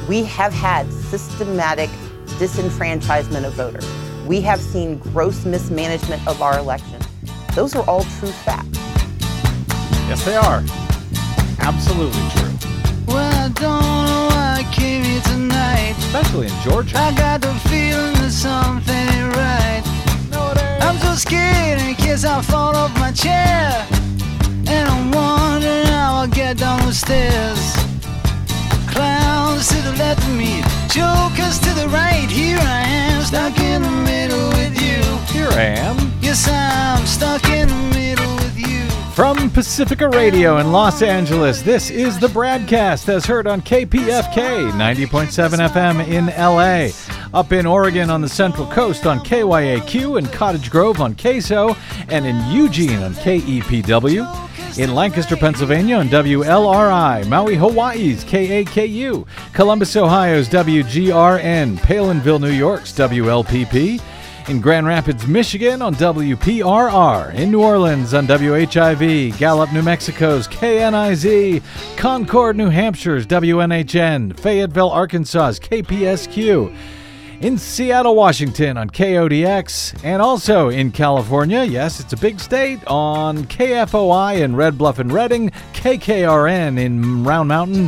We have had systematic disenfranchisement of voters. We have seen gross mismanagement of our election. Those are all true facts. Yes, they are. Absolutely true. Well, I don't know why I came here tonight. Especially in Georgia. I got the feeling that something ain't right. No, it ain't. I'm so scared in case I fall off my chair. And I'm wondering how I'll get down the stairs. Clowns to the left of me, jokers to the right. Here I am, stuck in the middle with you. Here I am. Yes, I'm stuck in the middle with you. From Pacifica Radio in Los Angeles, this is the Bradcast as heard on KPFK 90.7 FM in LA. Up in Oregon on the Central Coast on KYAQ, in Cottage Grove on KSO, and in Eugene on KEPW. In Lancaster, Pennsylvania on WLRI, Maui, Hawaii's KAKU, Columbus, Ohio's WGRN, Palinville, New York's WLPP, in Grand Rapids, Michigan on WPRR, in New Orleans on WHIV, Gallup, New Mexico's KNIZ, Concord, New Hampshire's WNHN, Fayetteville, Arkansas's KPSQ, in Seattle, Washington on KODX, and also in California, yes, it's a big state, on KFOI in Red Bluff and Redding, KKRN in Round Mountain,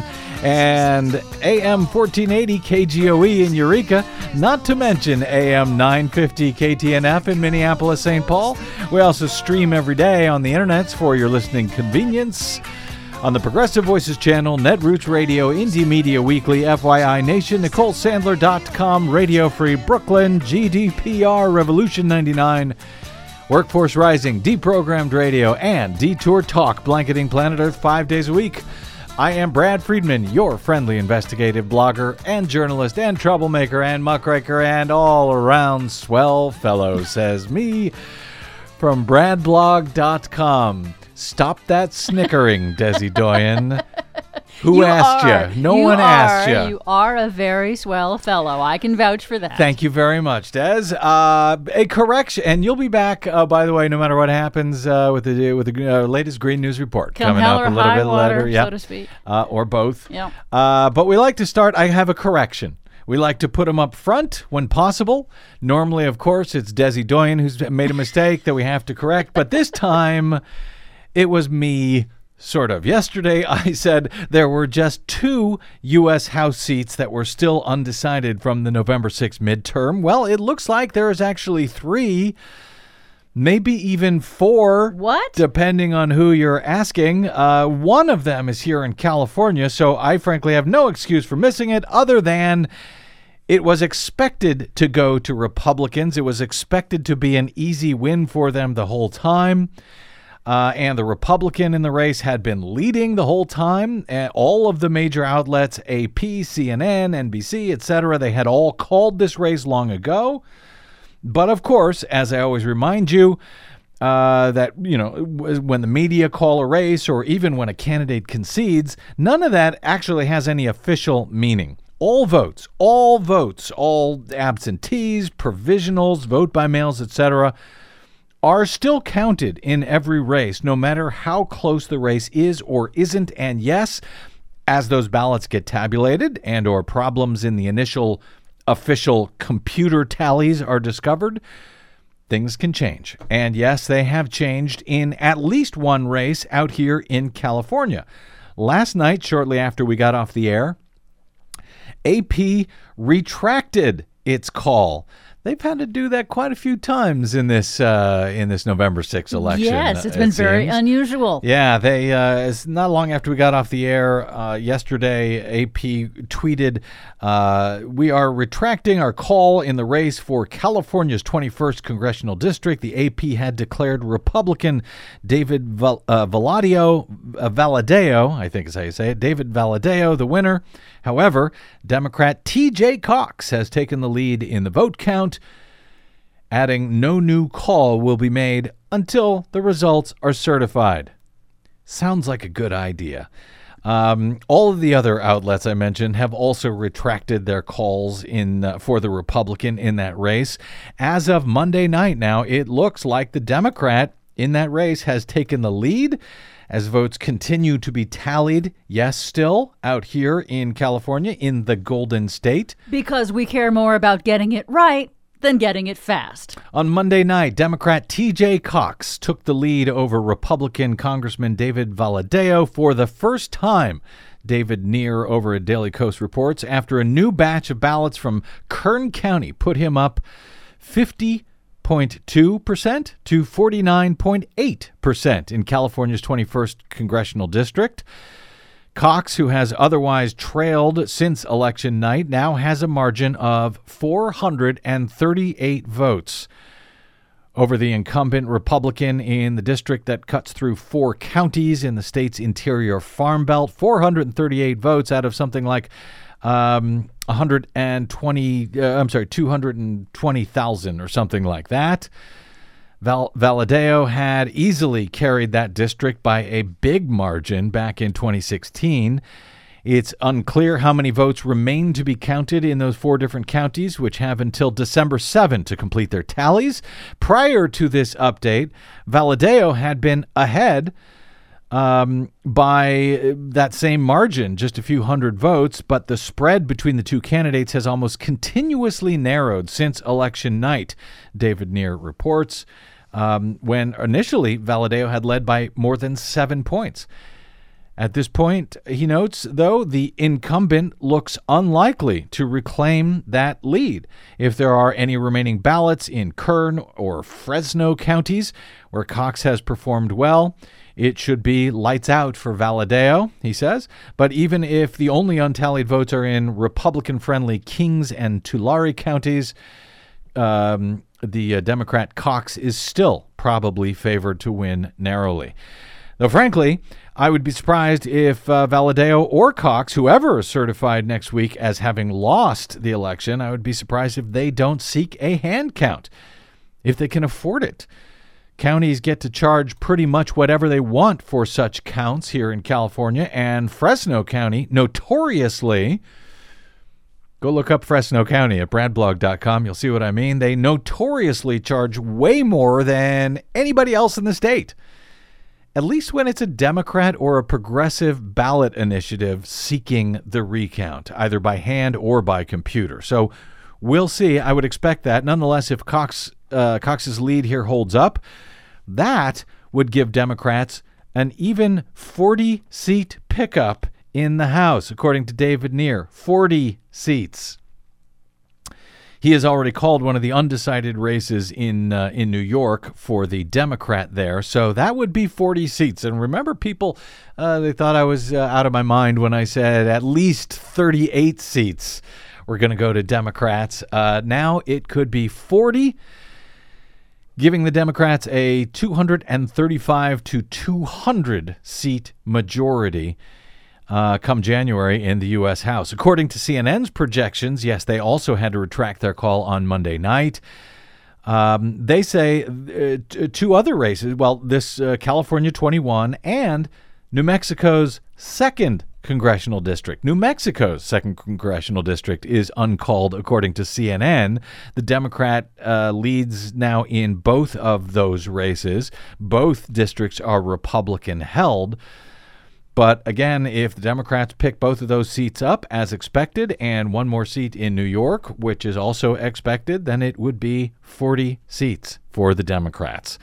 and AM 1480 KGOE in Eureka, not to mention AM 950 KTNF in Minneapolis, St. Paul. We also stream every day on the internets for your listening convenience. On the Progressive Voices channel, Netroots Radio, Indie Media Weekly, FYI Nation, NicoleSandler.com, Radio Free Brooklyn, GDPR, Revolution 99, Workforce Rising, Deprogrammed Radio, and Detour Talk, blanketing planet Earth 5 days a week. I am Brad Friedman, your friendly investigative blogger and journalist and troublemaker and muckraker and all-around swell fellow, says me from BradBlog.com. Stop that snickering, Desi Doyen. Who asked you? No one asked you. You are a very swell fellow. I can vouch for that. Thank you very much, Des. A correction, and you'll be back, by the way, no matter what happens with the latest Green News Report Come coming hell up or a little high bit water, later. so to speak. Or both. Yeah. But we like to start. I have a correction. We like to put them up front when possible. Normally, of course, it's Desi Doyen who's made a mistake that we have to correct. But this time, it was me, sort of. Yesterday, I said there were just 2 U.S. House seats that were still undecided from the November 6th midterm. Well, it looks like there is actually 3, maybe even 4. What? Depending on who you're asking. One of them is here in California, so I frankly have no excuse for missing it other than it was expected to go to Republicans. It was expected to be an easy win for them the whole time. And the Republican in the race had been leading the whole time. All of the major outlets, AP, CNN, NBC, etc., they had all called this race long ago. But of course, as I always remind you, that, you know, when the media call a race or even when a candidate concedes, none of that actually has any official meaning. All votes, all absentees, provisionals, vote by mails, etc., are still counted in every race, no matter how close the race is or isn't. And yes, as those ballots get tabulated and or problems in the initial official computer tallies are discovered, things can change. And yes, they have changed in at least one race out here in California. Last night, shortly after we got off the air, AP retracted its call. They've had to do that quite a few times in this November 6th election. Yes, it's been very unusual. Yeah, it's not long after we got off the air yesterday, AP tweeted, we are retracting our call in the race for California's 21st Congressional District. The AP had declared Republican David Valadao, I think is how you say it, David Valadao the winner. However, Democrat T.J. Cox has taken the lead in the vote count, adding no new call will be made until the results are certified. Sounds like a good idea. All of the other outlets I mentioned have also retracted their calls for the Republican in that race. As of Monday night now, it looks like the Democrat in that race has taken the lead as votes continue to be tallied, yes, still out here in California, in the Golden State. Because we care more about getting it right than getting it fast. On Monday night, Democrat T.J. Cox took the lead over Republican Congressman David Valadao for the first time. David Neer over at Daily Kos reports, after a new batch of ballots from Kern County put him up 50.2% to 49.8% in California's 21st congressional district. Cox, who has otherwise trailed since election night, now has a margin of 438 votes over the incumbent Republican in the district that cuts through 4 counties in the state's interior farm belt. 438 votes out of something like 220,000 or something like that. Valadao had easily carried that district by a big margin back in 2016. It's unclear how many votes remain to be counted in those 4 different counties, which have until December 7 to complete their tallies. Prior to this update, Valadao had been ahead by that same margin, just a few hundred votes, but the spread between the two candidates has almost continuously narrowed since election night, David Neer reports, when initially Valadao had led by more than 7 points. At this point, he notes, though, the incumbent looks unlikely to reclaim that lead. If there are any remaining ballots in Kern or Fresno counties where Cox has performed well, it should be lights out for Valadao, he says. But even if the only untallied votes are in Republican-friendly Kings and Tulare counties, the Democrat Cox is still probably favored to win narrowly. Though, frankly, I would be surprised if Valadao or Cox, whoever is certified next week as having lost the election, I would be surprised if they don't seek a hand count, if they can afford it. Counties get to charge pretty much whatever they want for such counts here in California, and Fresno County notoriously, go look up Fresno County at bradblog.com, you'll see what I mean. They notoriously charge way more than anybody else in the state, at least when it's a Democrat or a progressive ballot initiative seeking the recount, either by hand or by computer. So we'll see. I would expect that. Nonetheless, if Cox's lead here holds up, that would give Democrats an even 40-seat pickup in the House, according to David Neer. 40 seats. He has already called one of the undecided races in New York for the Democrat there, so that would be 40 seats. And remember, people, they thought I was out of my mind when I said at least 38 seats were going to go to Democrats. Now it could be 40, giving the Democrats a 235 to 200 seat majority come January in the U.S. House. According to CNN's projections, yes, they also had to retract their call on Monday night. They say 2 other races, well, this California 21 and New Mexico's 2nd congressional district. New Mexico's 2nd congressional district is uncalled, according to CNN. The Democrat leads now in both of those races. Both districts are Republican-held. But again, if the Democrats pick both of those seats up as expected and one more seat in New York, which is also expected, then it would be 40 seats for the Democrats.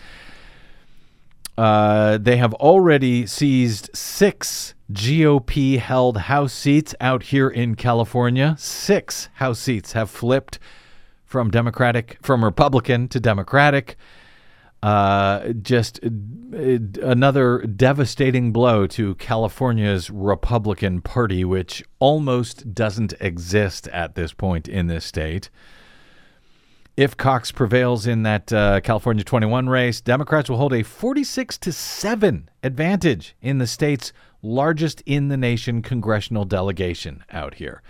They have already seized 6 GOP-held House seats out here in California. 6 House seats have flipped from Republican to Democratic. Just another devastating blow to California's Republican Party, which almost doesn't exist at this point in this state. If Cox prevails in that California 21 race, Democrats will hold a 46-7 advantage in the state's largest in the nation congressional delegation out here.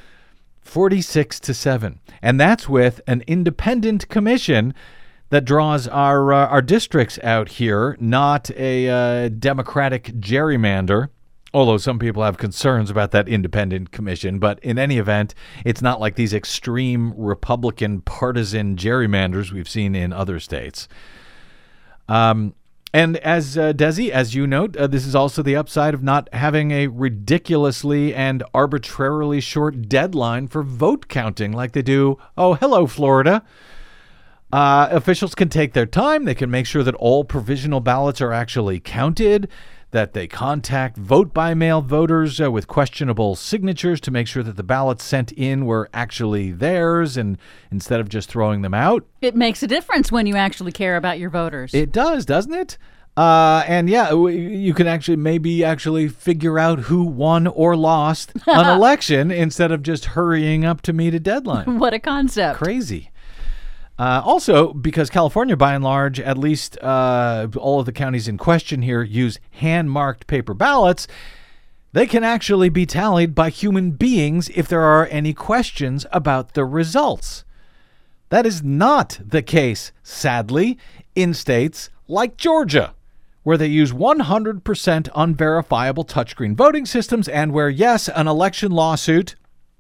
46-7. And that's with an independent commission that draws our districts out here, not a Democratic gerrymander, although some people have concerns about that independent commission. But in any event, it's not like these extreme Republican partisan gerrymanders we've seen in other states. And as Desi, as you note, this is also the upside of not having a ridiculously and arbitrarily short deadline for vote counting like they do. Oh, hello, Florida. Officials can take their time. They can make sure that all provisional ballots are actually counted, that they contact vote-by-mail voters with questionable signatures to make sure that the ballots sent in were actually theirs, and instead of just throwing them out. It makes a difference when you actually care about your voters. It does, doesn't it? And yeah, you can actually figure out who won or lost an election instead of just hurrying up to meet a deadline. What a concept. Crazy. Also, because California, by and large, at least all of the counties in question here use hand-marked paper ballots, they can actually be tallied by human beings if there are any questions about the results. That is not the case, sadly, in states like Georgia, where they use 100% unverifiable touchscreen voting systems and where, yes, an election lawsuit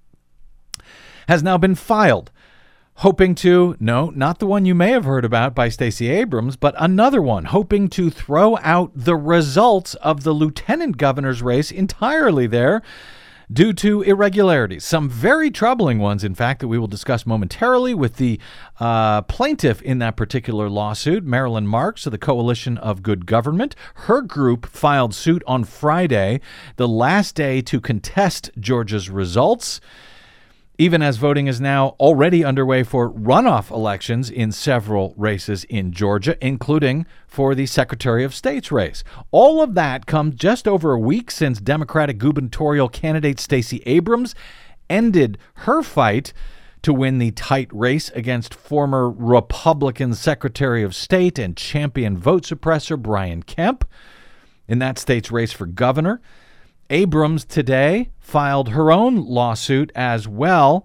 has now been filed, hoping to, no, not the one you may have heard about by Stacey Abrams, but another one, hoping to throw out the results of the lieutenant governor's race entirely there due to irregularities. Some very troubling ones, in fact, that we will discuss momentarily with the plaintiff in that particular lawsuit, Marilyn Marks of the Coalition of Good Government. Her group filed suit on Friday, the last day to contest Georgia's results, even as voting is now already underway for runoff elections in several races in Georgia, including for the Secretary of State's race. All of that comes just over a week since Democratic gubernatorial candidate Stacey Abrams ended her fight to win the tight race against former Republican Secretary of State and champion vote suppressor Brian Kemp in that state's race for governor. Abrams today filed her own lawsuit as well,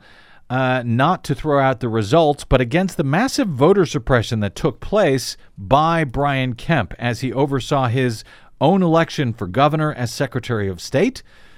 not to throw out the results, but against the massive voter suppression that took place by Brian Kemp as he oversaw his own election for governor as Secretary of State.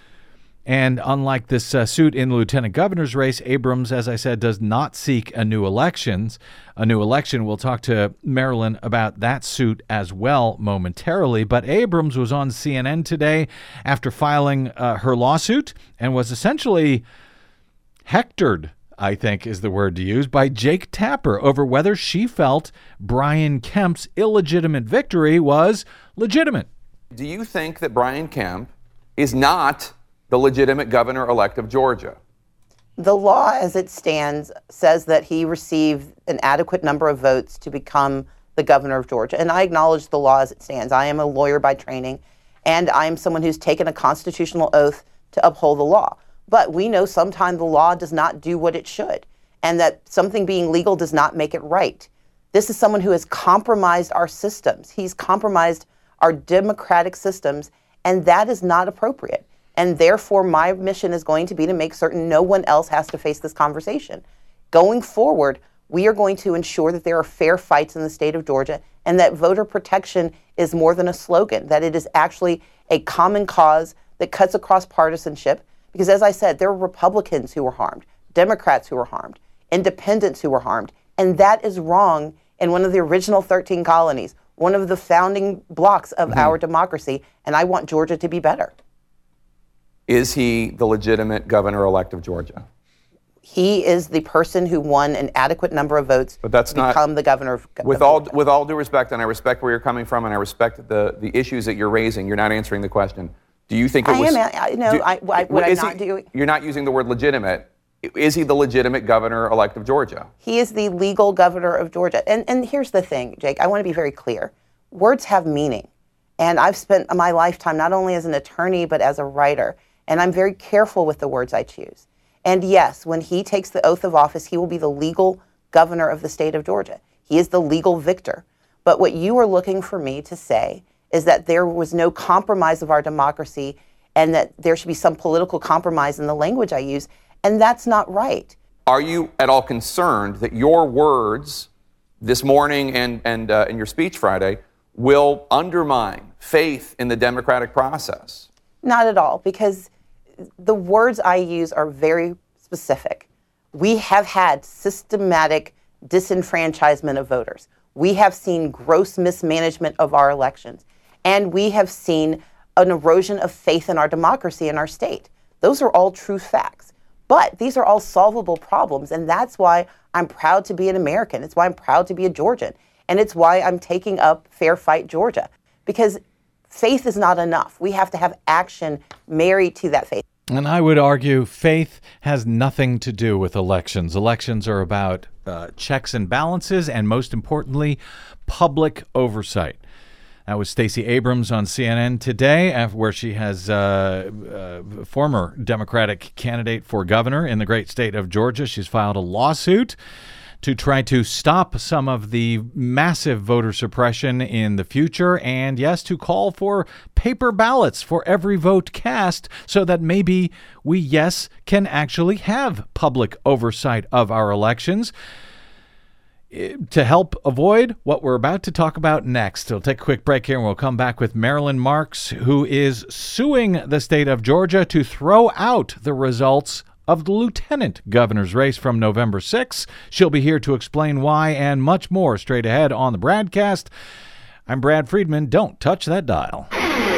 And unlike this suit in the lieutenant governor's race, Abrams, as I said, does not seek a new election. We'll talk to Marilyn about that suit as well momentarily. But Abrams was on CNN today after filing her lawsuit and was essentially hectored, I think is the word to use, by Jake Tapper over whether she felt Brian Kemp's illegitimate victory was legitimate. Do you think that Brian Kemp is not the legitimate governor-elect of Georgia? The law as it stands says that he received an adequate number of votes to become the governor of Georgia. And I acknowledge the law as it stands. I am a lawyer by training, and I am someone who's taken a constitutional oath to uphold the law. But we know sometimes the law does not do what it should, and that something being legal does not make it right. This is someone who has compromised our systems. He's compromised our democratic systems, and that is not appropriate. And therefore, my mission is going to be to make certain no one else has to face this conversation. Going forward, we are going to ensure that there are fair fights in the state of Georgia and that voter protection is more than a slogan, that it is actually a common cause that cuts across partisanship. Because as I said, there were Republicans who were harmed, Democrats who were harmed, independents who were harmed, and that is wrong in one of the original 13 colonies, one of the founding blocks of our democracy, and I want Georgia to be better. Is he the legitimate governor-elect of Georgia? He is the person who won an adequate number of votes to become the governor of Georgia. With all due respect, and I respect where you're coming from, and I respect the issues that you're raising, you're not answering the question. Do you think it was... You're not using the word legitimate. Is he the legitimate governor-elect of Georgia? He is the legal governor of Georgia. And here's the thing, Jake, I want to be very clear. Words have meaning. And I've spent my lifetime not only as an attorney, but as a writer. And I'm very careful with the words I choose. And yes, when he takes the oath of office, he will be the legal governor of the state of Georgia. He is the legal victor. But what you are looking for me to say is that there was no compromise of our democracy and that there should be some political compromise in the language I use. And that's not right. Are you at all concerned that your words this morning and in your speech Friday will undermine faith in the democratic process? Not at all, because the words I use are very specific. We have had systematic disenfranchisement of voters. We have seen gross mismanagement of our elections. And we have seen an erosion of faith in our democracy and our state. Those are all true facts. But these are all solvable problems, and that's why I'm proud to be an American. It's why I'm proud to be a Georgian. And it's why I'm taking up Fair Fight Georgia. Because faith is not enough. We have to have action married to that faith. And I would argue faith has nothing to do with elections. Elections are about checks and balances, and most importantly, public oversight. That was Stacey Abrams on CNN today, where she has former Democratic candidate for governor in the great state of Georgia. She's filed a lawsuit to try to stop some of the massive voter suppression in the future, and yes, to call for paper ballots for every vote cast so that maybe we, yes, can actually have public oversight of our elections to help avoid what we're about to talk about next. We'll take a quick break here and we'll come back with Marilyn Marks, who is suing the state of Georgia to throw out the results of the lieutenant governor's race from November 6th. She'll be here to explain why and much more straight ahead on the Bradcast. I'm Brad Friedman. Don't touch that dial.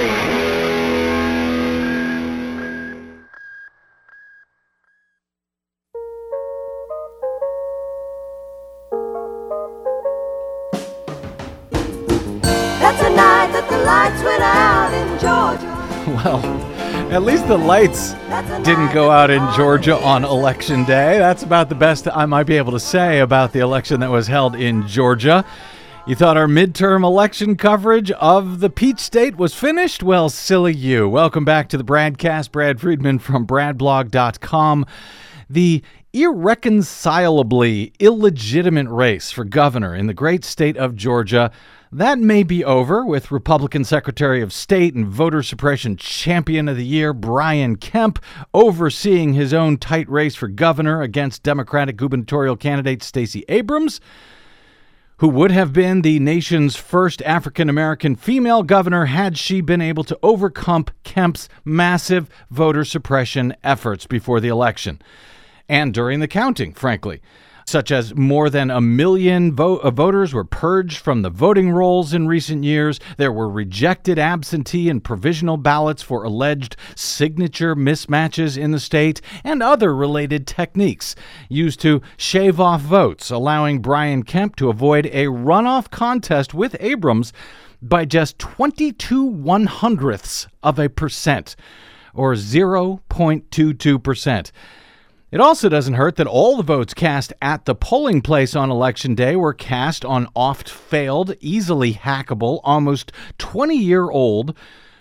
That's the night that the lights went out in Georgia. Well, at least the lights didn't go out in Georgia on Election Day. That's about the best I might be able to say about the election that was held in Georgia. You thought our midterm election coverage of the Peach State was finished? Well, silly you. Welcome back to the Bradcast. Brad Friedman from BradBlog.com. The irreconcilably illegitimate race for governor in the great state of Georgia, that may be over, with Republican Secretary of State and voter suppression champion of the year Brian Kemp overseeing his own tight race for governor against Democratic gubernatorial candidate Stacey Abrams, who would have been the nation's first African-American female governor had she been able to overcome Kemp's massive voter suppression efforts before the election. And during the counting, frankly, such as more than 1 million voters were purged from the voting rolls in recent years. There were rejected absentee and provisional ballots for alleged signature mismatches in the state, and other related techniques used to shave off votes, allowing Brian Kemp to avoid a runoff contest with Abrams by just 0.22%, or 0.22%. It also doesn't hurt that all the votes cast at the polling place on Election Day were cast on oft-failed, easily hackable, almost 20-year-old,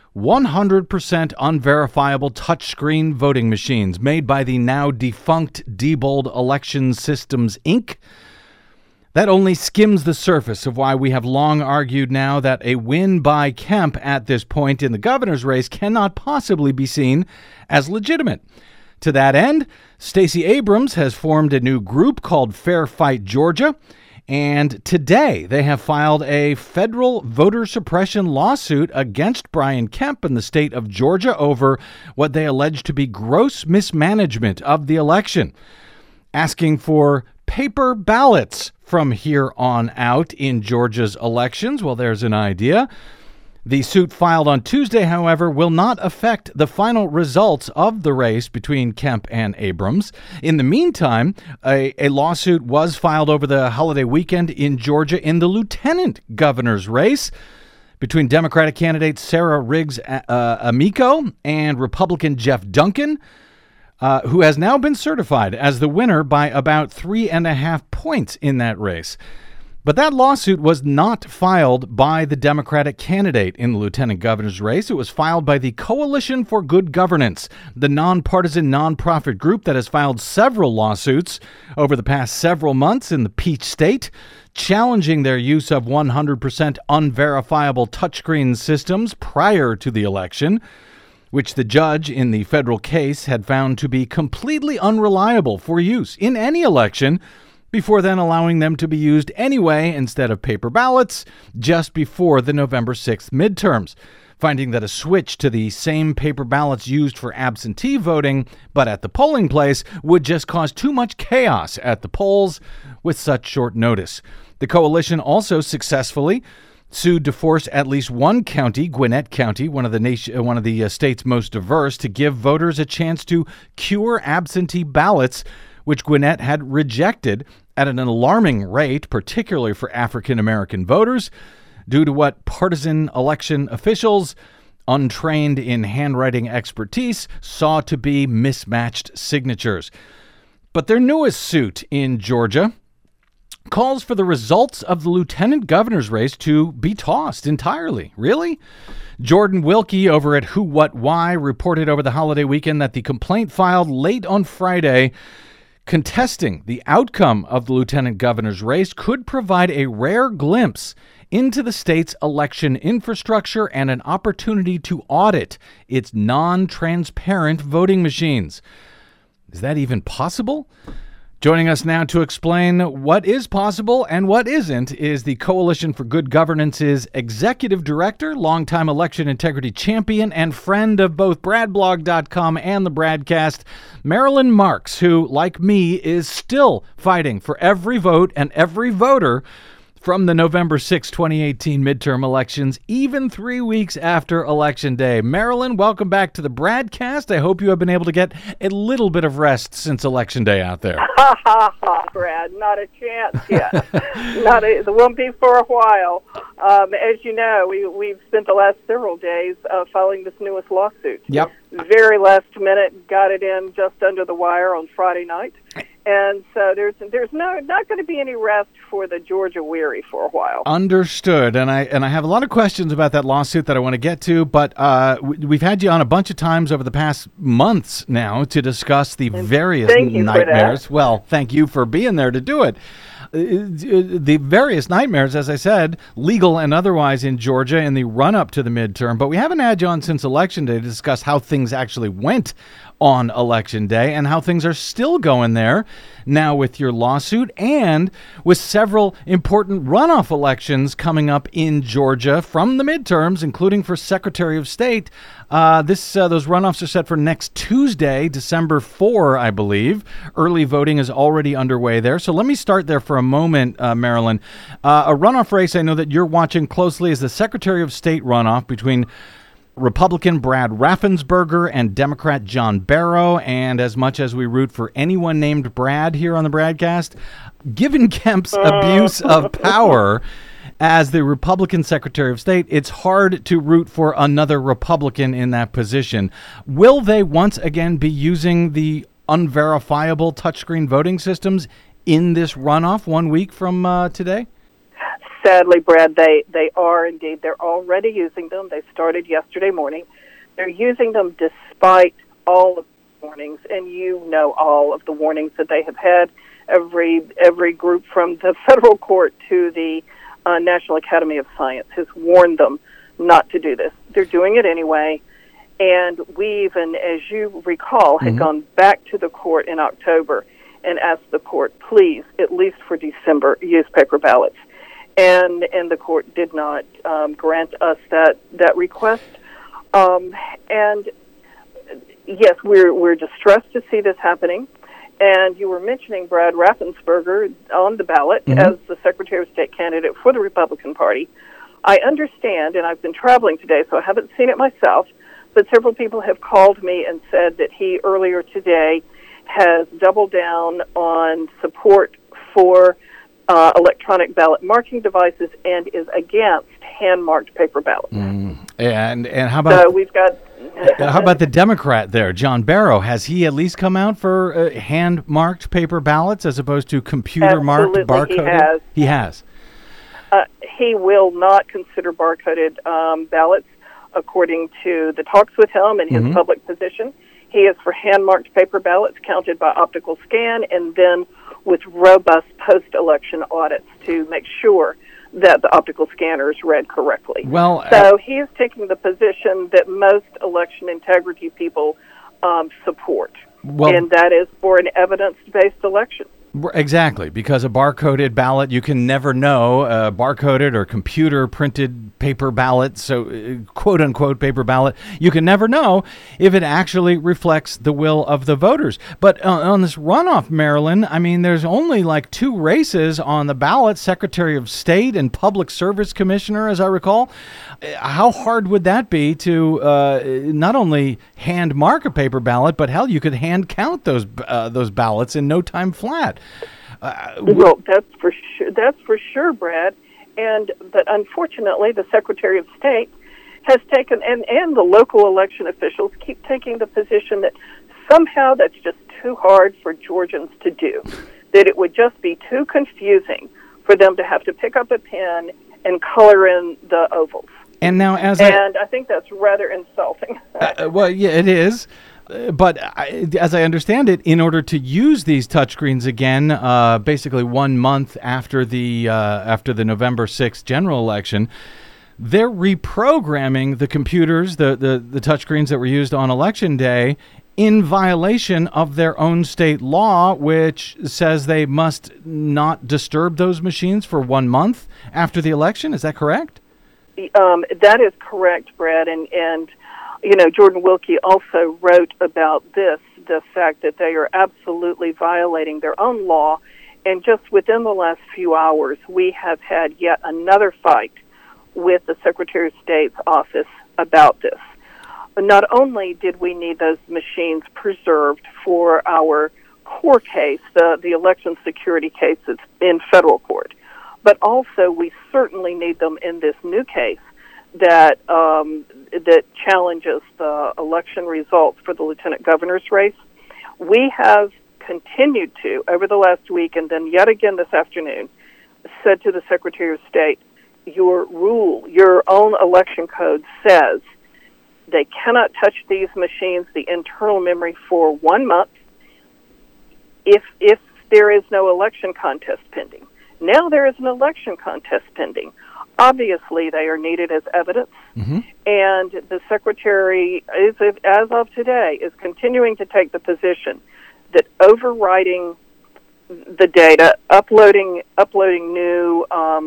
100% unverifiable touchscreen voting machines made by the now defunct Diebold Election Systems, Inc. That only skims the surface of why we have long argued now that a win by Kemp at this point in the governor's race cannot possibly be seen as legitimate. To that end, Stacey Abrams has formed a new group called Fair Fight Georgia, and today they have filed a federal voter suppression lawsuit against Brian Kemp in the state of Georgia over what they allege to be gross mismanagement of the election, asking for paper ballots from here on out in Georgia's elections. Well, there's an idea. The suit filed on Tuesday, however, will not affect the final results of the race between Kemp and Abrams. In the meantime, a lawsuit was filed over the holiday weekend in Georgia in the lieutenant governor's race between Democratic candidate Sarah Riggs Amico and Republican Jeff Duncan, who has now been certified as the winner by about 3.5 points in that race. But that lawsuit was not filed by the Democratic candidate in the lieutenant governor's race. It was filed by the Coalition for Good Governance, the nonpartisan nonprofit group that has filed several lawsuits over the past several months in the Peach State, challenging their use of 100% unverifiable touchscreen systems prior to the election, which the judge in the federal case had found to be completely unreliable for use in any election, before then allowing them to be used anyway instead of paper ballots just before the November 6th midterms, finding that a switch to the same paper ballots used for absentee voting but at the polling place would just cause too much chaos at the polls with such short notice. The coalition also successfully sued to force at least one county, Gwinnett County, one of the state's most diverse, to give voters a chance to cure absentee ballots, which Gwinnett had rejected at an alarming rate, particularly for African American voters, due to what partisan election officials, untrained in handwriting expertise, saw to be mismatched signatures. But their newest suit in Georgia calls for the results of the lieutenant governor's race to be tossed entirely. Really? Jordan Wilkie over at Who What Why reported over the holiday weekend that the complaint filed late on Friday contesting the outcome of the lieutenant governor's race could provide a rare glimpse into the state's election infrastructure and an opportunity to audit its non-transparent voting machines. Is that even possible? Joining us now to explain what is possible and what isn't is the Coalition for Good Governance's executive director, longtime election integrity champion, and friend of both BradBlog.com and the Bradcast, Marilyn Marks, who, like me, is still fighting for every vote and every voter from the November 6, 2018 midterm elections, even 3 weeks after Election Day. Marilyn, welcome back to the Bradcast. I hope you have been able to get a little bit of rest since Election Day out there. Ha, ha, ha, Brad. Not a chance yet. There won't be for a while. As you know, we've spent the last several days filing this newest lawsuit. Yep. Very last minute, got it in just under the wire on Friday night. And so there's not going to be any rest for the Georgia weary for a while. Understood. And I have a lot of questions about that lawsuit that I want to get to, but we've had you on a bunch of times over the past months now to discuss the various nightmares. Well, thank you for being there to do it. The various nightmares, as I said, legal and otherwise in Georgia in the run-up to the midterm, but we haven't had you on since Election Day to discuss how things actually went on Election Day and how things are still going there now with your lawsuit and with several important runoff elections coming up in Georgia from the midterms, including for Secretary of State. Those runoffs are set for next Tuesday, December 4, I believe. Early voting is already underway there. So let me start there for a moment, Marilyn. A runoff race I know that you're watching closely is the Secretary of State runoff between Republican Brad Raffensperger and Democrat John Barrow. And as much as we root for anyone named Brad here on the Bradcast, given Kemp's abuse of power as the Republican Secretary of State, it's hard to root for another Republican in that position. Will they once again be using the unverifiable touchscreen voting systems in this runoff 1 week from today? Sadly, Brad, they are indeed. They're already using them. They started yesterday morning. They're using them despite all of the warnings, and you know all of the warnings that they have had. Every group from the federal court to the National Academy of Science has warned them not to do this. They're doing it anyway, and we even, as you recall, had gone back to the court in October and asked the court, please, at least for December, use paper ballots. And the court did not grant us that request. And yes, we're distressed to see this happening. And you were mentioning Brad Raffensperger on the ballot as the Secretary of State candidate for the Republican Party. I understand, and I've been traveling today, so I haven't seen it myself, but several people have called me and said that he earlier today has doubled down on support for electronic ballot marking devices and is against hand-marked paper ballots. And how about so we've got how about the Democrat there, John Barrow? Has he at least come out for hand-marked paper ballots as opposed to computer-marked, barcoded? He has. He will not consider barcoded ballots, according to the talks with him and his public position. He is for hand-marked paper ballots counted by optical scan and then with robust post-election audits to make sure that the optical scanners read correctly. Well, so he is taking the position that most election integrity people support, and that is for an evidence-based election. Exactly, because a barcoded ballot, you can never know, barcoded or computer-printed paper ballot, so quote-unquote paper ballot, you can never know if it actually reflects the will of the voters. But on this runoff, Marilyn, I mean, there's only like 2 races on the ballot, Secretary of State and Public Service Commissioner, as I recall. How hard would that be to not only hand mark a paper ballot, but hell, you could hand count those ballots in no time flat. Well, that's for sure. That's for sure, Brad. But unfortunately, the Secretary of State has taken, and the local election officials keep taking the position that somehow that's just too hard for Georgians to do. That it would just be too confusing for them to have to pick up a pen and color in the ovals. And now, I think that's rather insulting. Well, yeah, it is. But as I understand it, in order to use these touchscreens again, basically 1 month after the November 6th general election, they're reprogramming the computers, the touchscreens that were used on Election Day, in violation of their own state law, which says they must not disturb those machines for 1 month after the election. Is that correct? That is correct, Brad, and Jordan Wilkie also wrote about the fact that they are absolutely violating their own law, and just within the last few hours, we have had yet another fight with the Secretary of State's office about this. Not only did we need those machines preserved for our core case, the election security case that's in federal court, but also we certainly need them in this new case that challenges the election results for the lieutenant governor's race. We have continued to, over the last week and then yet again this afternoon, said to the Secretary of State, your rule, your own election code says they cannot touch these machines, the internal memory, for 1 month if there is no election contest pending. Now there is an election contest pending. Obviously, they are needed as evidence, and the Secretary, as of today, is continuing to take the position that overriding the data, uploading new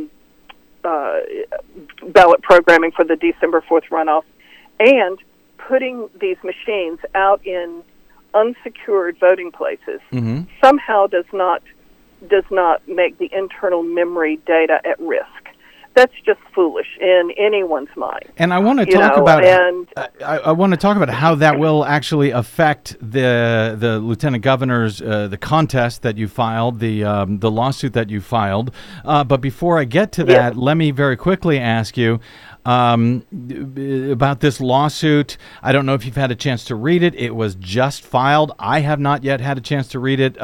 ballot programming for the December 4th runoff, and putting these machines out in unsecured voting places somehow does not make the internal memory data at risk. That's just foolish in anyone's mind. And I want to talk about I want to talk about how that will actually affect the lieutenant governor's the contest that you filed, the lawsuit that you filed. But before I get to that, let me very quickly ask you about this lawsuit. I don't know if you've had a chance to read it. It was just filed. I have not yet had a chance to read it.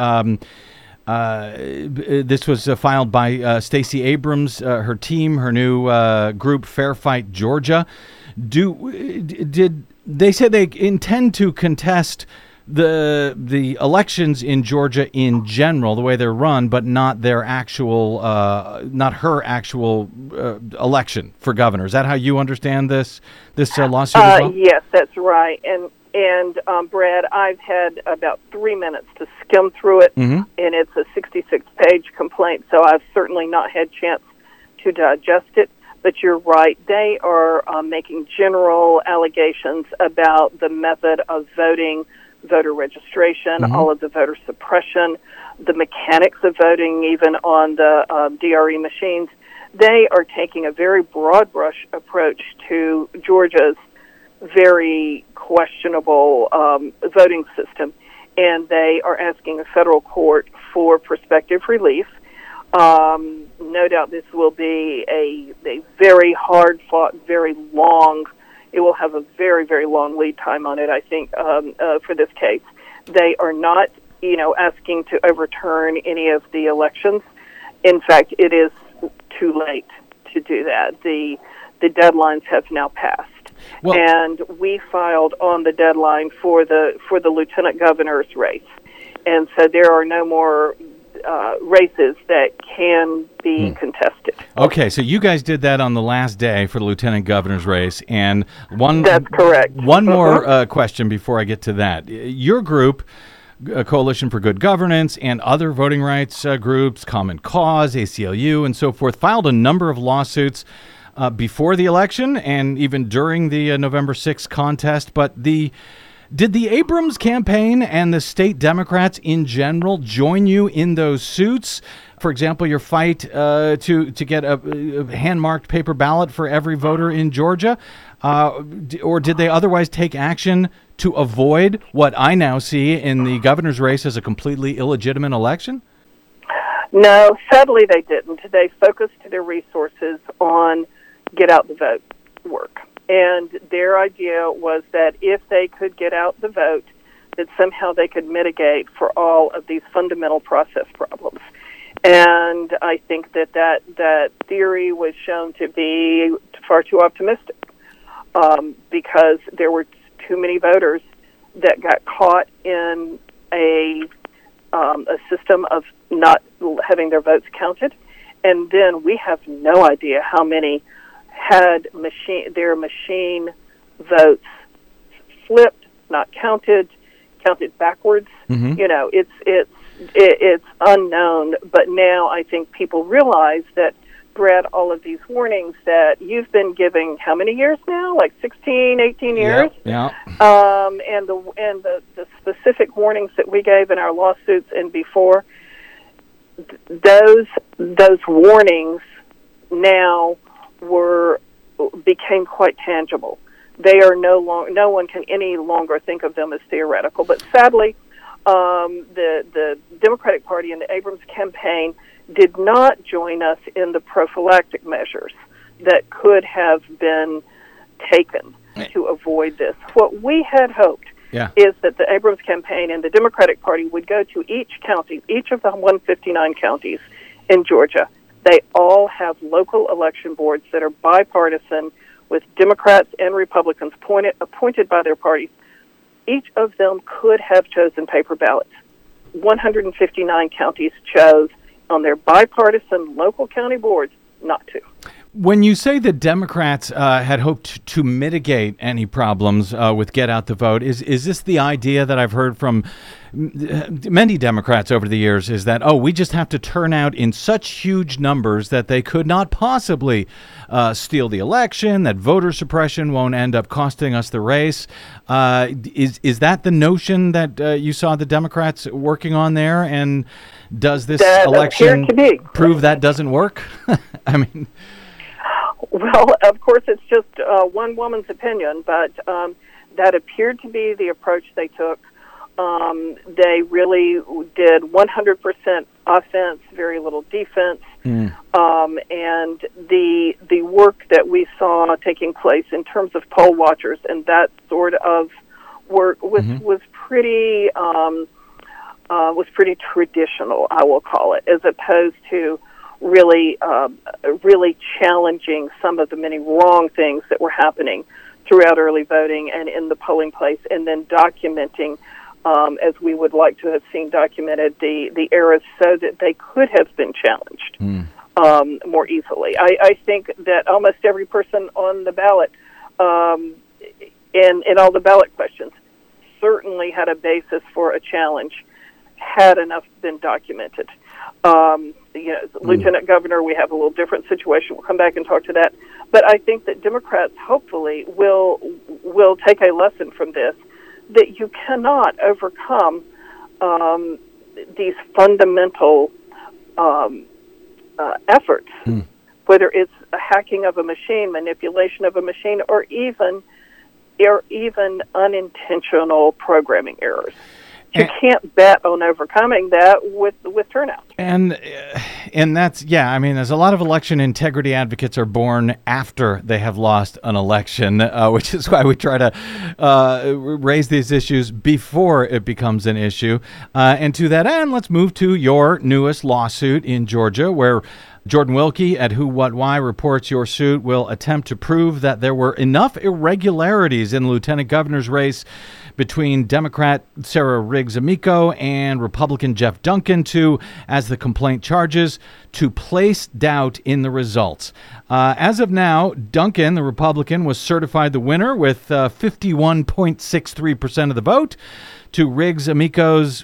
This was filed by Stacey Abrams, her team, her new group, Fair Fight Georgia. Did they say they intend to contest the elections in Georgia in general, the way they're run, but not their actual, not her actual election for governor? Is that how you understand this lawsuit as well? Yes, that's right. And Brad, I've had about 3 minutes to skim through it, and it's a 66-page complaint, so I've certainly not had chance to digest it. But you're right. They are making general allegations about the method of voting, voter registration, all of the voter suppression, the mechanics of voting, even on the DRE machines. They are taking a very broad brush approach to Georgia's very questionable voting system, and they are asking a federal court for prospective relief. No doubt this will be a very hard-fought, very long, it will have a very, very long lead time on it, I think, for this case. They are not, asking to overturn any of the elections. In fact, it is too late to do that. The deadlines have now passed. Well, and we filed on the deadline for the lieutenant governor's race, and so there are no more races that can be contested. Okay, so you guys did that on the last day for the lieutenant governor's race, and that's correct. One more question before I get to that. Your group Coalition for Good Governance and other voting rights groups, Common Cause, ACLU, and so forth, filed a number of lawsuits before the election and even during the November 6th contest. But did the Abrams campaign and the state Democrats in general join you in those suits? For example, your fight to get a hand-marked paper ballot for every voter in Georgia? Or did they otherwise take action to avoid what I now see in the governor's race as a completely illegitimate election? No, sadly they didn't. They focused their resources on get out the vote work. And their idea was that if they could get out the vote, that somehow they could mitigate for all of these fundamental process problems. And I think that theory was shown to be far too optimistic because there were too many voters that got caught in a system of not having their votes counted. And then we have no idea how many had their machine votes flipped, not counted backwards. Mm-hmm. You know, it's unknown. But now I think people realize that, Brad, all of these warnings that you've been giving, how many years now? Like 16, 18 years? Yeah. And the specific warnings that we gave in our lawsuits and before, those warnings now became quite tangible. They are no one can any longer think of them as theoretical. But sadly, the Democratic Party and the Abrams campaign did not join us in the prophylactic measures that could have been taken to avoid this. What we had hoped is that the Abrams campaign and the Democratic Party would go to each county, each of the 159 counties in Georgia. They all have local election boards that are bipartisan with Democrats and Republicans appointed by their parties. Each of them could have chosen paper ballots. 159 counties chose on their bipartisan local county boards not to. When you say the Democrats had hoped to mitigate any problems with Get Out the Vote, is this the idea that I've heard from many Democrats over the years, is that, we just have to turn out in such huge numbers that they could not possibly steal the election, that voter suppression won't end up costing us the race? Is that the notion that you saw the Democrats working on there? And does this election prove that doesn't work? I mean... Well, of course, it's just one woman's opinion, but that appeared to be the approach they took. They really did 100% offense, very little defense, and the work that we saw taking place in terms of poll watchers and that sort of work was pretty traditional, I will call it, as opposed to really challenging some of the many wrong things that were happening throughout early voting and in the polling place, and then documenting, as we would like to have seen documented, the errors so that they could have been challenged more easily. I think that almost every person on the ballot in all the ballot questions certainly had a basis for a challenge had enough been documented. Lieutenant Governor, we have a little different situation. We'll come back and talk to that. But I think that Democrats hopefully will take a lesson from this, that you cannot overcome these fundamental efforts, whether it's a hacking of a machine, manipulation of a machine, or even unintentional programming errors. You can't bet on overcoming that with turnout. And that's, there's a lot of election integrity advocates are born after they have lost an election, which is why we try to raise these issues before it becomes an issue. And to that end, let's move to your newest lawsuit in Georgia, where Jordan Wilkie at Who, What, Why reports your suit will attempt to prove that there were enough irregularities in the lieutenant governor's race between Democrat Sarah Riggs-Amico and Republican Jeff Duncan to, as the complaint charges, to place doubt in the results. As of now, Duncan, the Republican, was certified the winner with 51.63% of the vote to Riggs-Amico's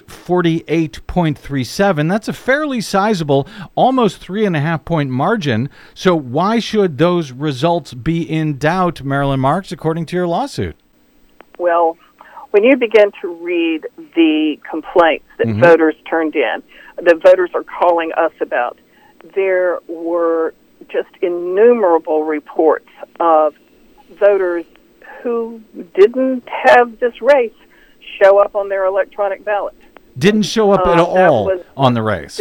48.37. That's a fairly sizable, almost 3.5-point margin. So why should those results be in doubt, Marilyn Marks, according to your lawsuit? Well, when you begin to read the complaints that voters turned in, the voters are calling us about, there were just innumerable reports of voters who didn't have this race show up on their electronic ballot. Didn't show up at all on the race.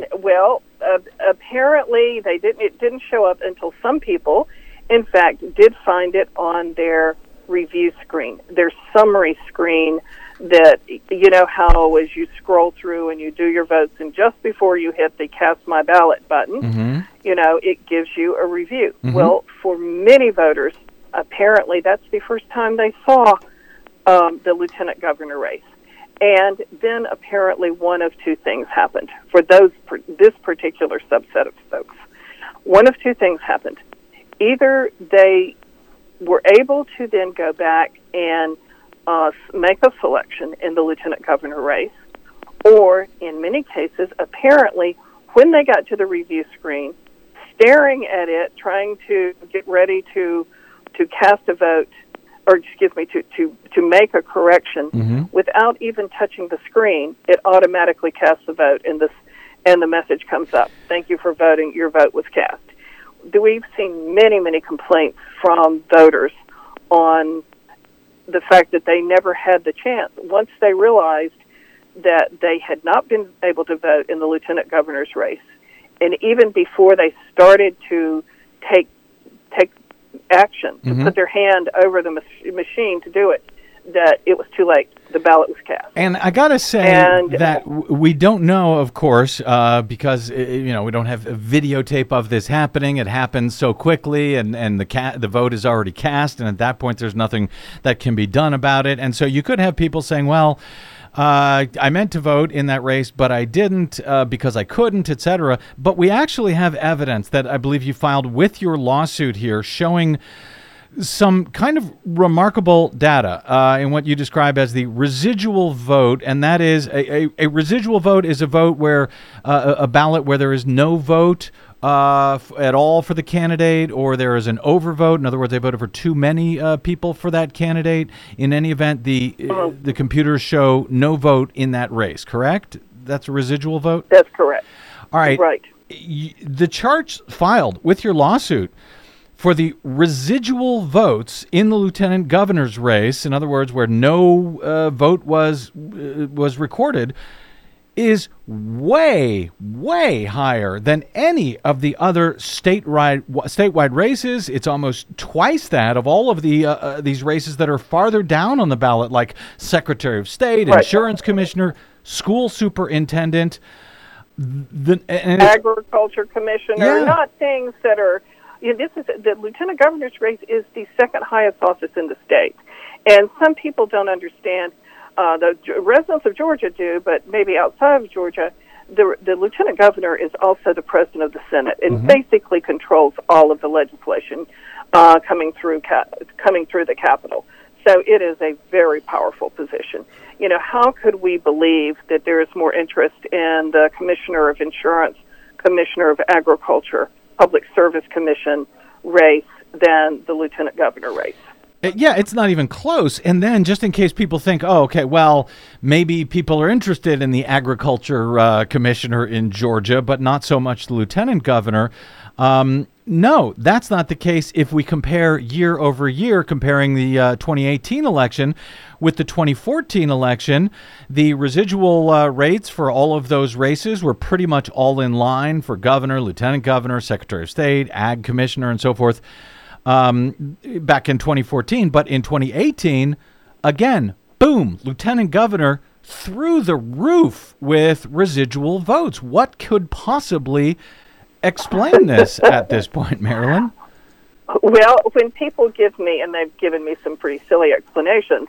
Apparently they didn't. It didn't show up until some people, in fact, did find it on their review screen, their summary screen. That, you know how as you scroll through and you do your votes, and just before you hit the Cast My Ballot button, you know, it gives you a review. Well, for many voters, apparently that's the first time they saw the lieutenant governor race. And then apparently one of two things happened for this particular subset of folks. One of two things happened. Either they were able to then go back and make a selection in the lieutenant governor race, or in many cases, apparently, when they got to the review screen, staring at it, trying to get ready to cast a vote, or excuse me, to make a correction, without even touching the screen, it automatically casts the vote, and the message comes up. Thank you for voting. Your vote was cast. We've seen many, many complaints from voters on the fact that they never had the chance. Once they realized that they had not been able to vote in the lieutenant governor's race, and even before they started to take action, to put their hand over the machine to do it, that it was too late. The ballot was cast. And I got to say that we don't know, of course, because we don't have a videotape of this happening. It happens so quickly, and the vote is already cast, and at that point there's nothing that can be done about it. And so you could have people saying, well, I meant to vote in that race, but I didn't because I couldn't, etc. But we actually have evidence that I believe you filed with your lawsuit here showing some kind of remarkable data in what you describe as the residual vote, and that is a residual vote is a vote where a ballot where there is no vote at all for the candidate, or there is an overvote. In other words, they voted for too many people for that candidate. In any event, the computers show no vote in that race, correct? That's a residual vote? That's correct. All right. Right. The charge filed with your lawsuit for the residual votes in the lieutenant governor's race, in other words, where no vote was recorded, is way higher than any of the other statewide races. It's almost twice that of all of the these races that are farther down on the ballot, like Secretary of State, right, Insurance Commissioner, School Superintendent, Agriculture Commissioner, not things that are. This is the lieutenant governor's race is the second highest office in the state, and some people don't understand. The residents of Georgia do, but maybe outside of Georgia, the lieutenant governor is also the president of the Senate and basically controls all of the legislation coming through the Capitol. So it is a very powerful position. You know, how could we believe that there is more interest in the Commissioner of Insurance, Commissioner of Agriculture, Public Service Commission race than the lieutenant governor race? Yeah, it's not even close. And then just in case people think, oh, okay, well, maybe people are interested in the agriculture commissioner in Georgia, but not so much the lieutenant governor. No, that's not the case if we compare year over year, comparing the 2018 election with the 2014 election. The residual rates for all of those races were pretty much all in line for governor, lieutenant governor, secretary of state, ag commissioner, and so forth. Back in 2014, but in 2018, again, boom, lieutenant governor through the roof with residual votes. What could possibly explain this at this point, Marilyn? Well, when people give me, and they've given me some pretty silly explanations,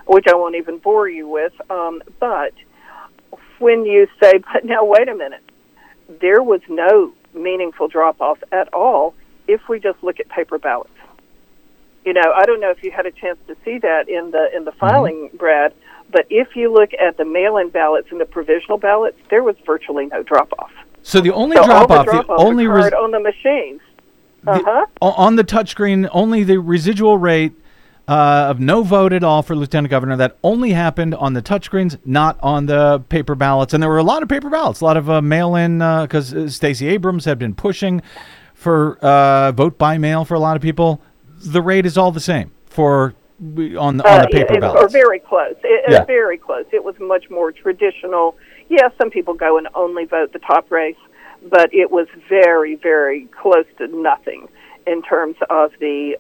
which I won't even bore you with. But when you say, but now wait a minute, there was no meaningful drop-off at all if we just look at paper ballots. You know, I don't know if you had a chance to see that in the filing, Brad, but if you look at the mail-in ballots and the provisional ballots, there was virtually no drop-off. So the only drop-off, the only occurred on the machines. On the touchscreen, only the residual rate of no vote at all for Lieutenant Governor, that only happened on the touchscreens, not on the paper ballots. And there were a lot of paper ballots, a lot of mail-in, because Stacey Abrams had been pushing for vote by mail for a lot of people. The rate is all the same on the paper ballots. Or very close. Very close. It was much more traditional. Yes, some people go and only vote the top race, but it was very, very close to nothing in terms of the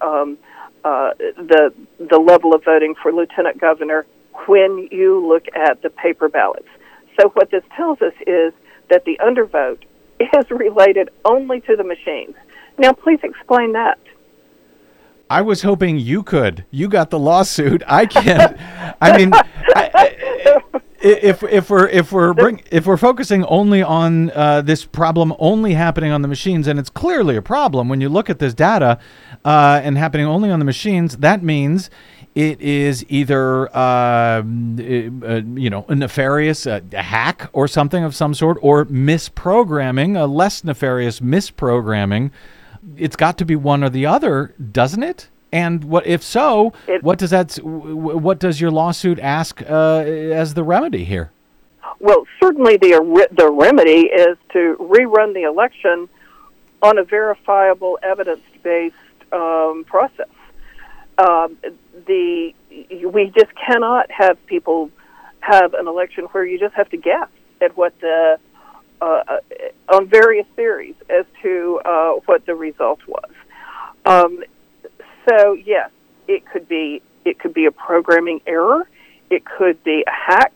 level of voting for Lieutenant Governor when you look at the paper ballots. So what this tells us is that the undervote is related only to the machines. Now, please explain that. I was hoping you could. You got the lawsuit. I can't. I mean, if we're focusing only on this problem only happening on the machines, and it's clearly a problem when you look at this data and happening only on the machines, that means it is either a nefarious a hack or something of some sort, or misprogramming, a less nefarious misprogramming. It's got to be one or the other, doesn't it? And what if so? What does your lawsuit ask as the remedy here? Well, certainly the remedy is to rerun the election on a verifiable, evidence-based process. We just cannot have people have an election where you just have to guess at what on various theories as to what the result was. So yes, it could be a programming error, it could be a hack.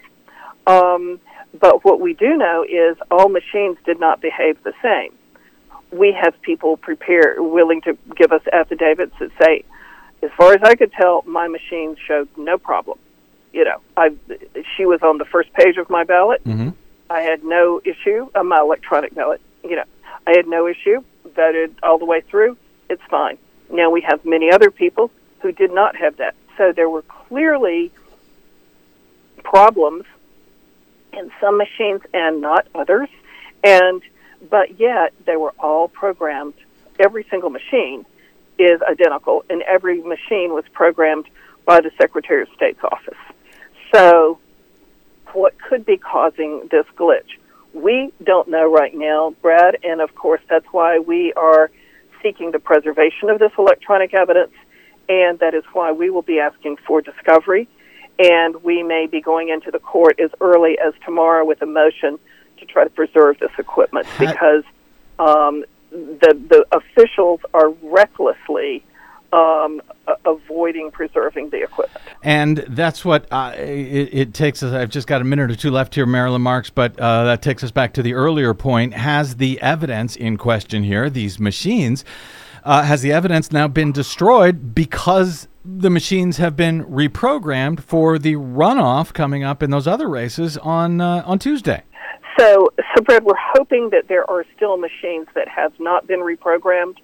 But what we do know is all machines did not behave the same. We have people willing to give us affidavits that say, as far as I could tell, my machine showed no problem. You know, she was on the first page of my ballot. Mm-hmm. I had no issue on my electronic ballot. You know, I had no issue, voted all the way through. It's fine. Now we have many other people who did not have that. So there were clearly problems in some machines and not others. But yet they were all programmed. Every single machine is identical, and every machine was programmed by the Secretary of State's office. So what could be causing this glitch? We don't know right now, Brad, and of course that's why we are seeking the preservation of this electronic evidence, and that is why we will be asking for discovery, and we may be going into the court as early as tomorrow with a motion to try to preserve this equipment, because the officials are recklessly avoiding preserving the equipment. And that's what it takes us. I've just got a minute or two left here, Marilyn Marks, but that takes us back to the earlier point. Has the evidence in question here, these machines, has the evidence now been destroyed because the machines have been reprogrammed for the runoff coming up in those other races on Tuesday? So, Brad, we're hoping that there are still machines that have not been reprogrammed,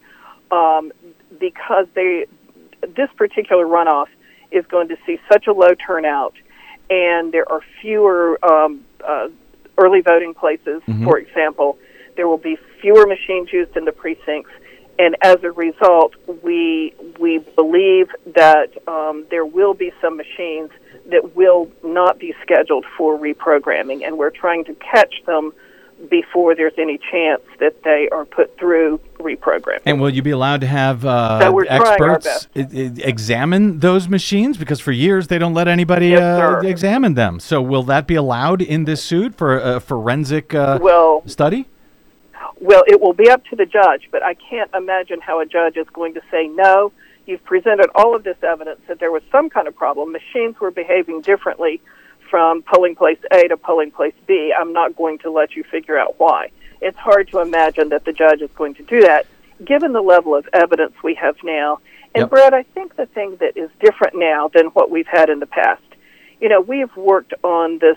because this particular runoff is going to see such a low turnout, and there are fewer early voting places. Mm-hmm. For example, there will be fewer machines used in the precincts, and as a result, we believe that there will be some machines that will not be scheduled for reprogramming, and we're trying to catch them before there's any chance that they are put through reprogramming. And will you be allowed to have experts examine those machines? Because for years they don't let anybody examine them. So will that be allowed in this suit for a forensic study? Well, it will be up to the judge, but I can't imagine how a judge is going to say, no, you've presented all of this evidence that there was some kind of problem. Machines were behaving differently from polling place A to polling place B. I'm not going to let you figure out why. It's hard to imagine that the judge is going to do that, given the level of evidence we have now. And, Brad, I think the thing that is different now than what we've had in the past we've worked on this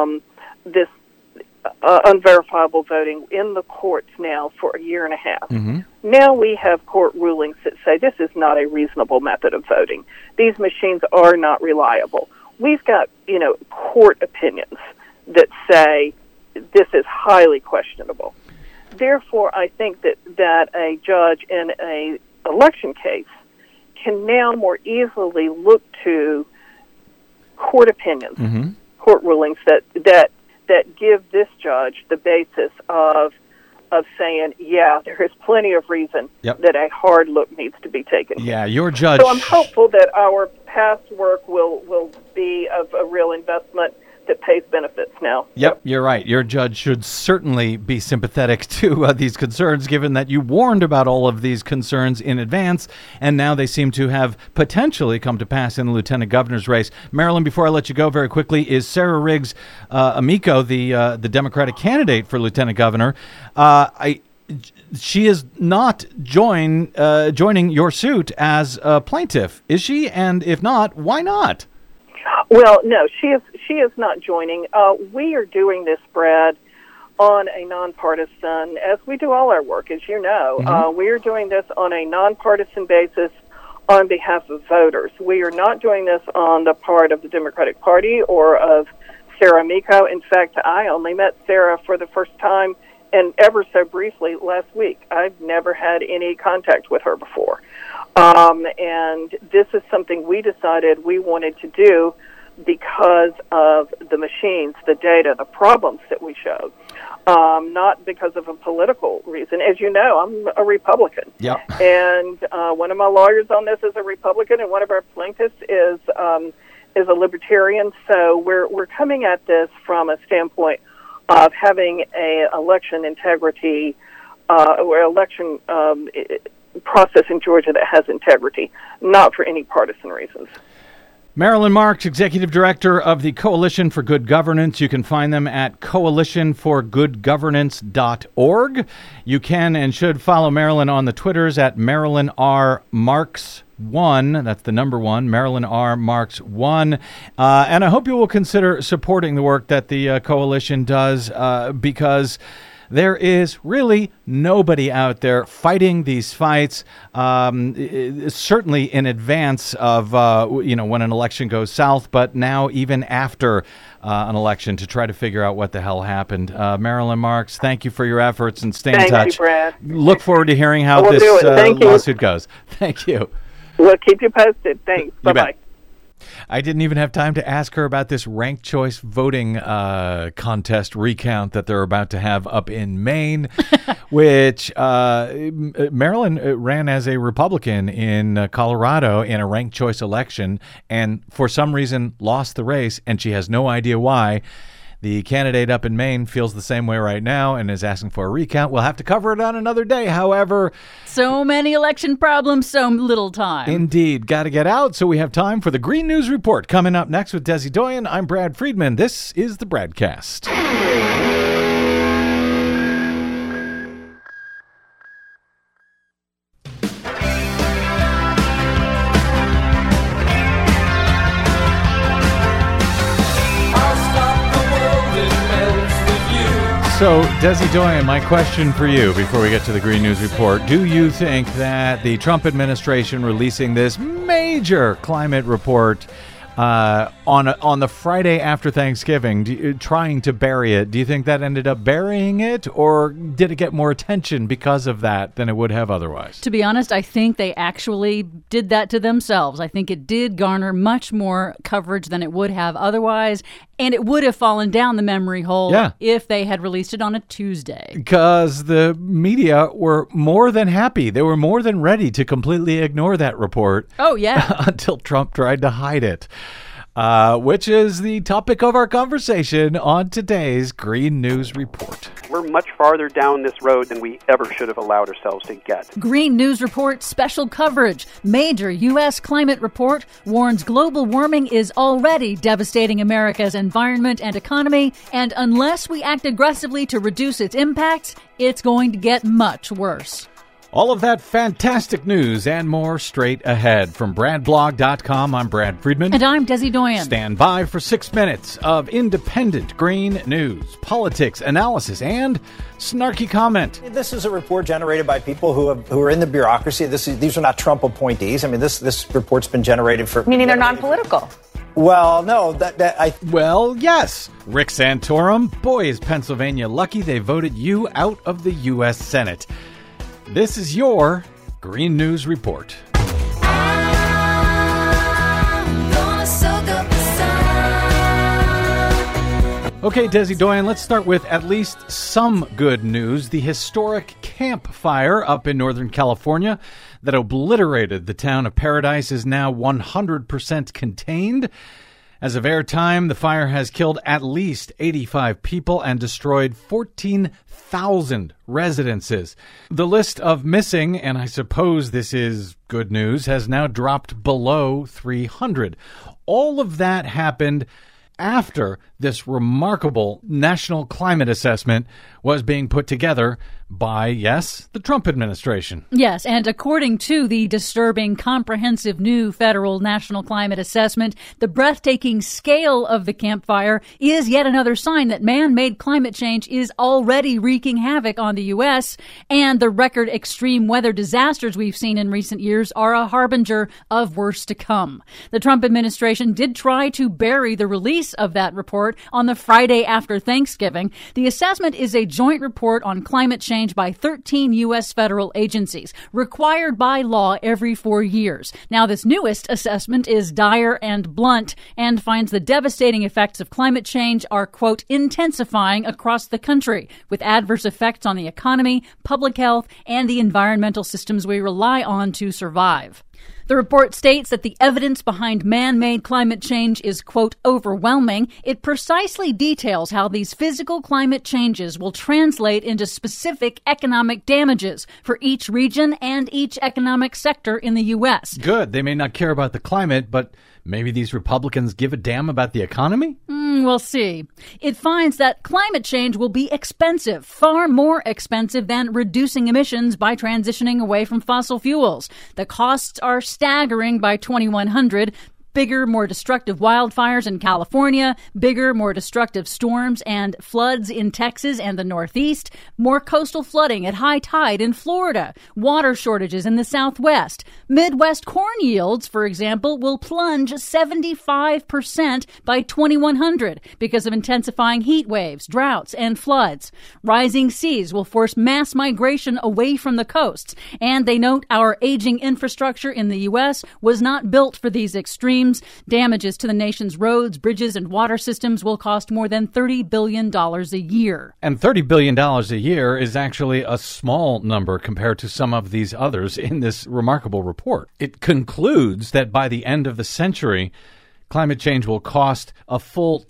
unverifiable voting in the courts now for a year and a half. Mm-hmm. Now we have court rulings that say this is not a reasonable method of voting. These machines are not reliable. We've got, court opinions that say this is highly questionable. Therefore, I think that a judge in a election case can now more easily look to court opinions, mm-hmm. court rulings that give this judge the basis of saying, yeah, there is plenty of reason Yep. that a hard look needs to be taken. Yeah, your judge. So I'm hopeful that our past work will be of a real investment that pays benefits now. Yep, you're right. Your judge should certainly be sympathetic to these concerns, given that you warned about all of these concerns in advance, and now they seem to have potentially come to pass in the lieutenant governor's race. Marilyn, before I let you go very quickly, is Sarah Riggs Amico, the Democratic candidate for lieutenant governor? She is not joining your suit as a plaintiff, is she? And if not, why not? Well, no, she is not joining. We are doing this, Brad, on a nonpartisan, as we do all our work, as you know. Mm-hmm. We are doing this on a nonpartisan basis on behalf of voters. We are not doing this on the part of the Democratic Party or of Sarah Amico. In fact, I only met Sarah for the first time and ever so briefly last week. I've never had any contact with her before. And this is something we decided we wanted to do because of the machines, the data, the problems that we showed, not because of a political reason. As you know, I'm a Republican. Yep. And one of my lawyers on this is a Republican, and one of our plaintiffs is a libertarian. So we're coming at this from a standpoint of having a election integrity or election process in Georgia that has integrity, not for any partisan reasons. Marilyn Marks, Executive Director of the Coalition for Good Governance. You can find them at coalitionforgoodgovernance.org. You can and should follow Marilyn on the Twitters at Marilyn R. Marks 1. That's the number 1, Marilyn R. Marks 1. And I hope you will consider supporting the work that the coalition does because there is really nobody out there fighting these fights, certainly in advance of, when an election goes south, but now even after an election to try to figure out what the hell happened. Marilyn Marks, thank you for your efforts and stay in touch. Thank you, Brad. Look forward to hearing how this lawsuit goes. Thank you. We'll keep you posted. Thanks. Bye-bye. I didn't even have time to ask her about this ranked choice voting contest recount that they're about to have up in Maine, which Marilyn ran as a Republican in Colorado in a ranked choice election and for some reason lost the race, and she has no idea why. The candidate up in Maine feels the same way right now and is asking for a recount. We'll have to cover it on another day. However, so many election problems, so little time. Indeed. Got to get out, so we have time for the Green News Report. Coming up next with Desi Doyen, I'm Brad Friedman. This is the Bradcast. So, Desi Doyen, my question for you before we get to the Green News Report. Do you think that the Trump administration releasing this major climate report on the Friday after Thanksgiving, trying to bury it, do you think that ended up burying it, or did it get more attention because of that than it would have otherwise? To be honest, I think they actually did that to themselves. I think it did garner much more coverage than it would have otherwise, and it would have fallen down the memory hole if they had released it on a Tuesday. Because the media were more than happy. They were more than ready to completely ignore that report. Oh, yeah. Until Trump tried to hide it. Which is the topic of our conversation on today's Green News Report. We're much farther down this road than we ever should have allowed ourselves to get. Green News Report special coverage. Major U.S. climate report warns global warming is already devastating America's environment and economy, and unless we act aggressively to reduce its impacts, it's going to get much worse. All of that fantastic news and more straight ahead. From BradBlog.com, I'm Brad Friedman. And I'm Desi Doyen. Stand by for 6 minutes of independent green news, politics, analysis, and snarky comment. This is a report generated by people who are in the bureaucracy. These are not Trump appointees. I mean, this report's been generated for... Meaning they're non-political. Well, no, Well, yes. Rick Santorum, boy, is Pennsylvania lucky they voted you out of the U.S. Senate. This is your Green News Report. Okay, Desi Doyen, let's start with at least some good news. The historic Camp Fire up in Northern California that obliterated the town of Paradise is now 100% contained. As of airtime, the fire has killed at least 85 people and destroyed 14,000 residences. The list of missing, and I suppose this is good news, has now dropped below 300. All of that happened after this remarkable national climate assessment was being put together by, yes, the Trump administration. Yes, and according to the disturbing, comprehensive new federal national climate assessment, the breathtaking scale of the Camp Fire is yet another sign that man-made climate change is already wreaking havoc on the U.S., and the record extreme weather disasters we've seen in recent years are a harbinger of worse to come. The Trump administration did try to bury the release of that report on the Friday after Thanksgiving. The assessment is a joint report on climate change by 13 U.S. federal agencies, required by law every 4 years. Now, this newest assessment is dire and blunt and finds the devastating effects of climate change are, quote, intensifying across the country, with adverse effects on the economy, public health, and the environmental systems we rely on to survive. The report states that the evidence behind man-made climate change is, quote, overwhelming. It precisely details how these physical climate changes will translate into specific economic damages for each region and each economic sector in the U.S. Good. They may not care about the climate, but maybe these Republicans give a damn about the economy? We'll see. It finds that climate change will be expensive, far more expensive than reducing emissions by transitioning away from fossil fuels. The costs are staggering by 2100. Bigger, more destructive wildfires in California, bigger, more destructive storms and floods in Texas and the Northeast, more coastal flooding at high tide in Florida, water shortages in the Southwest. Midwest corn yields, for example, will plunge 75% by 2100 because of intensifying heat waves, droughts, and floods. Rising seas will force mass migration away from the coasts, and they note our aging infrastructure in the U.S. was not built for these extremes. Damages to the nation's roads, bridges, and water systems will cost more than $30 billion a year. And $30 billion a year is actually a small number compared to some of these others in this remarkable report. It concludes that by the end of the century, climate change will cost a full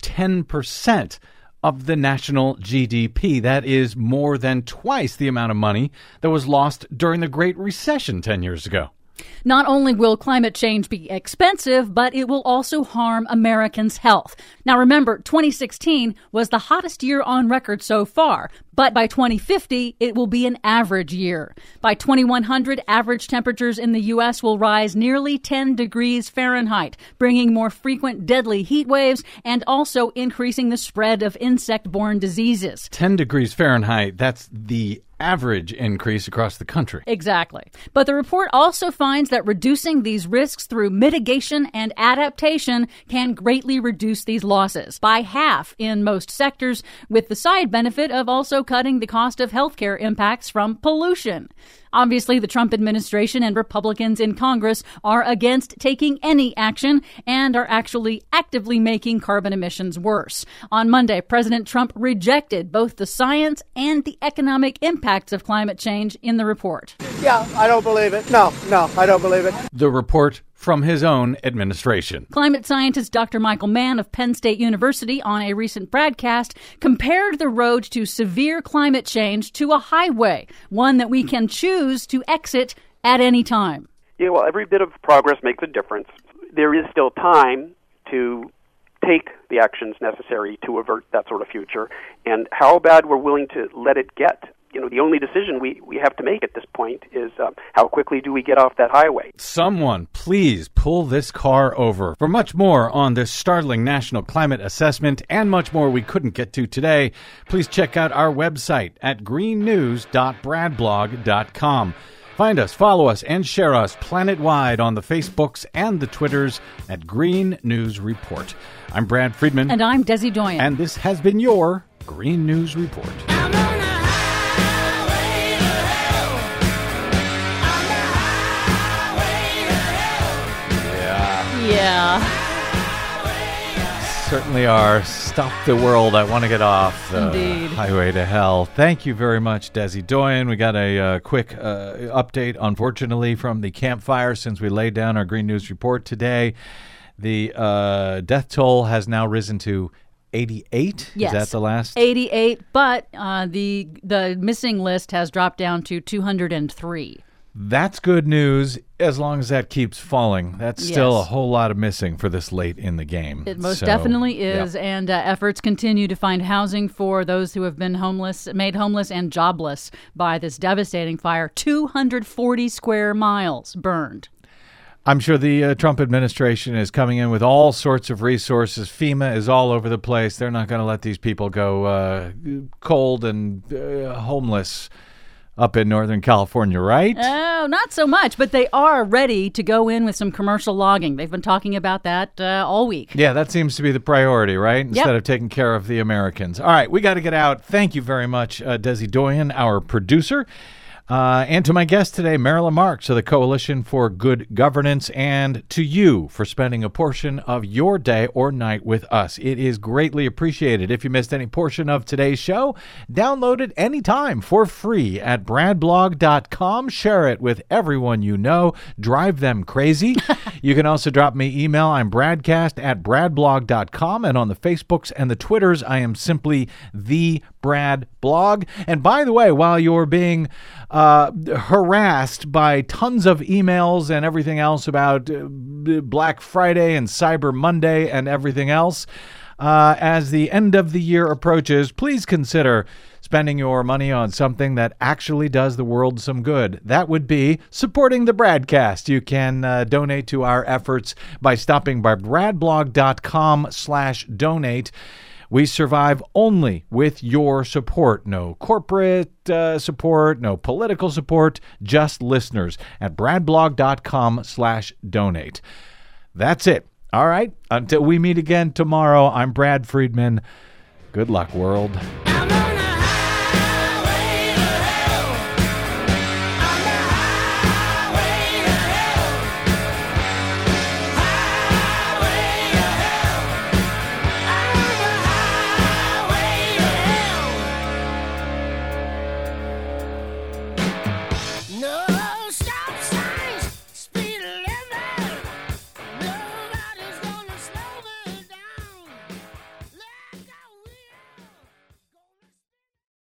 10% of the national GDP. That is more than twice the amount of money that was lost during the Great Recession 10 years ago. Not only will climate change be expensive, but it will also harm Americans' health. Now remember, 2016 was the hottest year on record so far, but by 2050, it will be an average year. By 2100, average temperatures in the U.S. will rise nearly 10 degrees Fahrenheit, bringing more frequent deadly heat waves and also increasing the spread of insect-borne diseases. 10 degrees Fahrenheit, that's the average increase across the country. Exactly. But the report also finds that reducing these risks through mitigation and adaptation can greatly reduce these losses by half in most sectors, with the side benefit of also cutting the cost of healthcare impacts from pollution. Obviously, the Trump administration and Republicans in Congress are against taking any action and are actually actively making carbon emissions worse. On Monday, President Trump rejected both the science and the economic impacts of climate change in the report. Yeah, I don't believe it. No, I don't believe it. The report from his own administration. Climate scientist Dr. Michael Mann of Penn State University on a recent broadcast compared the road to severe climate change to a highway, one that we can choose to exit at any time. Yeah, well, every bit of progress makes a difference. There is still time to take the actions necessary to avert that sort of future. And how bad we're willing to let it get the only decision we have to make at this point is how quickly do we get off that highway. Someone, please pull this car over. For much more on this startling national climate assessment and much more we couldn't get to today, please check out our website at greennews.bradblog.com. Find us, follow us, and share us planet-wide on the Facebooks and the Twitters at Green News Report. I'm Brad Friedman. And I'm Desi Doyen. And this has been your Green News Report. Yeah. Certainly are. Stop the world. I want to get off the highway to hell. Thank you very much, Desi Doyen. We got a quick update, unfortunately, from the campfire since we laid down our Green News Report today. The death toll has now risen to 88. Yes. Is that the last? 88, but the missing list has dropped down to 203. That's good news as long as that keeps falling. That's still a whole lot of missing for this late in the game. It most definitely is, and efforts continue to find housing for those who have been made homeless and jobless by this devastating fire. 240 square miles burned. I'm sure the Trump administration is coming in with all sorts of resources. FEMA is all over the place. They're not going to let these people go cold and homeless up in Northern California, right? Oh, not so much, but they are ready to go in with some commercial logging. They've been talking about that all week. Yeah, that seems to be the priority, right? Instead of taking care of the Americans. All right, we got to get out. Thank you very much, Desi Doyen, our producer. And to my guest today, Marilyn Marks of the Coalition for Good Governance, and to you for spending a portion of your day or night with us. It is greatly appreciated. If you missed any portion of today's show, download it anytime for free at bradblog.com. Share it with everyone you know. Drive them crazy. You can also drop me email. I'm bradcast@bradblog.com. And on the Facebooks and the Twitters, I am simply the Brad Blog. And by the way, while you're being harassed by tons of emails and everything else about Black Friday and Cyber Monday and everything else, as the end of the year approaches, please consider spending your money on something that actually does the world some good. That would be supporting the Bradcast. You can donate to our efforts by stopping by bradblog.com/donate. We survive only with your support. No corporate support, no political support, just listeners at bradblog.com/donate. That's it. All right. Until we meet again tomorrow, I'm Brad Friedman. Good luck, world.